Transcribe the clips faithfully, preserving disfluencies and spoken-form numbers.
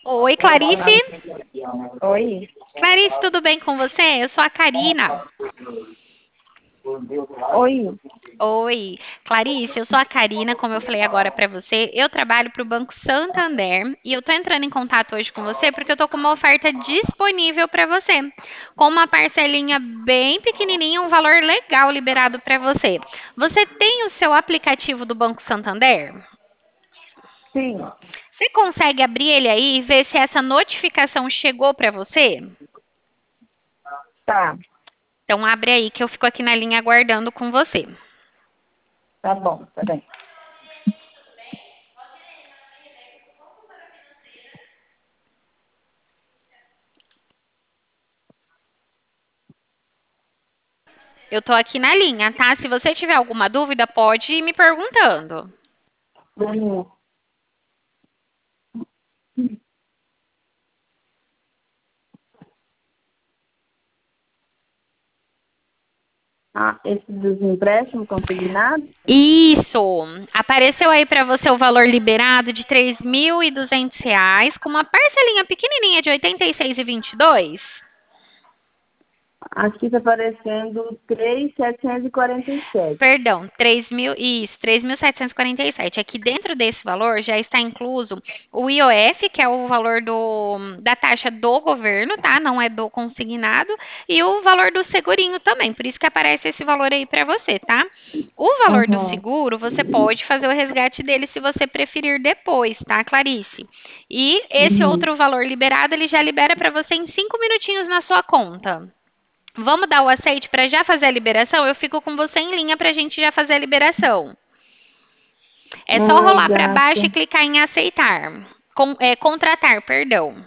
Oi, Clarice. Oi? Clarice, tudo bem com você? Eu sou a Karina. Oi? Oi, Clarice, eu sou a Karina, como eu falei agora pra você. Eu trabalho para o Banco Santander e eu tô entrando em contato hoje com você porque eu tô com uma oferta disponível para você, com uma parcelinha bem pequenininha, um valor legal liberado para você. Você tem o seu aplicativo do Banco Santander? Sim, Você consegue abrir ele aí e ver se essa notificação chegou para você? tá, Então abre aí que eu fico aqui na linha aguardando com você. tá bom, peraí. Eu tô aqui na linha, tá? Se você tiver alguma dúvida, pode ir me perguntando. Vamos. Ah, esse dos empréstimos consignados? Isso! Apareceu aí para você o valor liberado de três mil e duzentos reais, com uma parcelinha pequenininha de oitenta e seis e vinte e dois. Aqui tá aparecendo três mil setecentos e quarenta e sete. Perdão, três mil, isso, três mil setecentos e quarenta e sete. Aqui dentro desse valor já está incluso o I O F, que é o valor do, da taxa do governo, tá? Não é do consignado, e o valor do segurinho também. Por isso que aparece esse valor aí para você, tá? O valor do Uhum. seguro, você pode fazer o resgate dele se você preferir depois, tá, Clarice? E esse Uhum. outro valor liberado, ele já libera para você em cinco minutinhos na sua conta. Vamos dar o aceite para já fazer a liberação? Eu fico com você em linha para a gente já fazer a liberação. É só Ai, rolar para gata. baixo e clicar em aceitar. Com- é, contratar, perdão.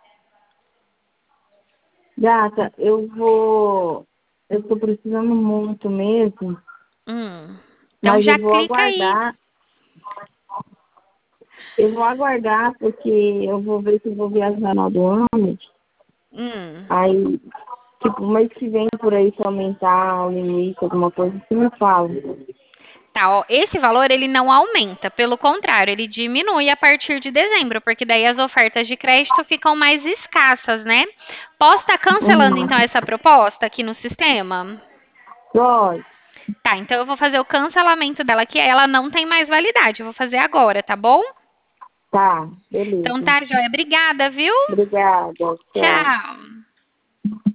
Gata, eu vou. Eu tô precisando muito mesmo, Hum. Então mas já eu vou clica aí. aguardar. Eu vou aguardar porque eu vou ver se eu vou viajar no final do ano. Hum. Aí, tipo, mês que vem por aí, se aumentar o limite, alguma coisa, você me fala. Tá, ó, esse valor ele não aumenta, pelo contrário, ele diminui a partir de dezembro, porque daí as ofertas de crédito ficam mais escassas, né? Posso estar cancelando Uhum. então essa proposta aqui no sistema? Pode. Tá, então eu vou fazer o cancelamento dela aqui, ela não tem mais validade, eu vou fazer agora, tá bom? Tá, Então beleza. tá, joia. Obrigada, viu? Obrigada. Tchau. Tchau.